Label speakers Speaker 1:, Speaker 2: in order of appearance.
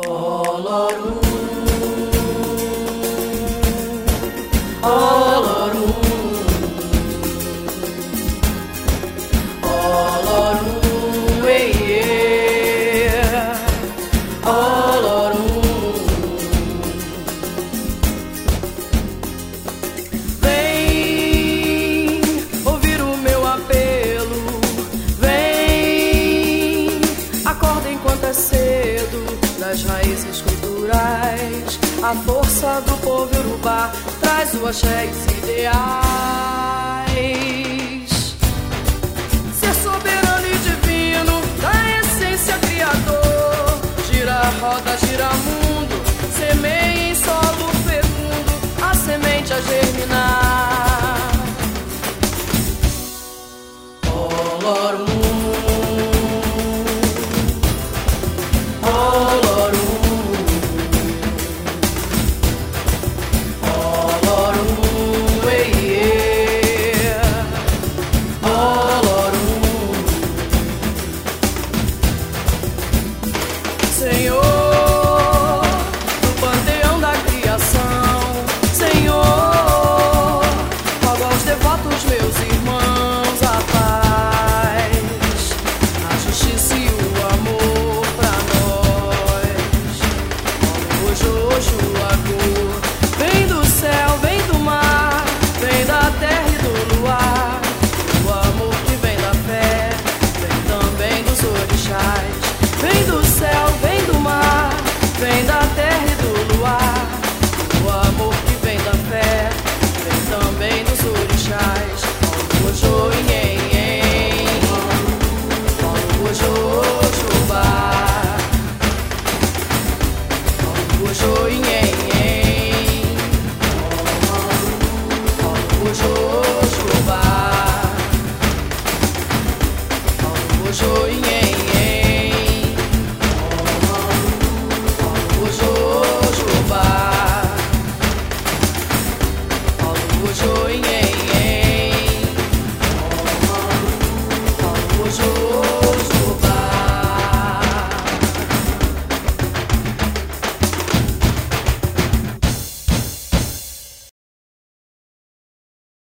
Speaker 1: Olorum, Olorum, Olorum, yeah. Olorum. Vem ouvir o meu apelo, vem, acorda enquanto é cedo. Das raízes culturais, a força do povo Yorubá traz o axé e os ideais. Ser soberano e divino, da essência criador. Gira a roda, gira mundo, semeia em solo fecundo, a semente a germinar. Olorum, Senhor, no panteão da criação, Senhor, rogo aos devotos meus irmãos a paz, a justiça e o amor pra nós. Ojo, ojo, agô, vem do céu, vem do mar, vem da terra e do luar. O amor que vem da fé, vem também dos orixás. Vem do céu, vem do mar, vem da terra e do luar. O amor que vem da fé, vem também dos orixás. Ojo, inhen, ojo, ojubá. Ojo, inhen, ojo, ojubá. Ojo, inhen. Ojo,